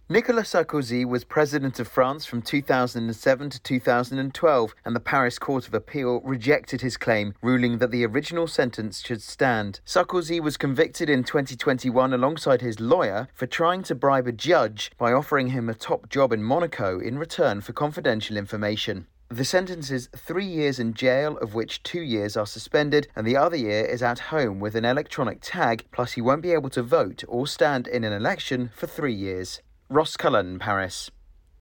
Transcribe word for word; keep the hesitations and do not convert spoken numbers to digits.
Nicolas Sarkozy was president of France from two thousand seven to two thousand twelve, and the Paris Court of Appeal rejected his claim, ruling that the original sentence should stand. Sarkozy was convicted in twenty twenty-one alongside his lawyer for trying to bribe a judge by offering him a top job in Monaco in return for confidential information. The sentence is three years in jail, of which two years are suspended, and the other year is at home with an electronic tag, plus he won't be able to vote or stand in an election for three years. Ross Cullen, Paris.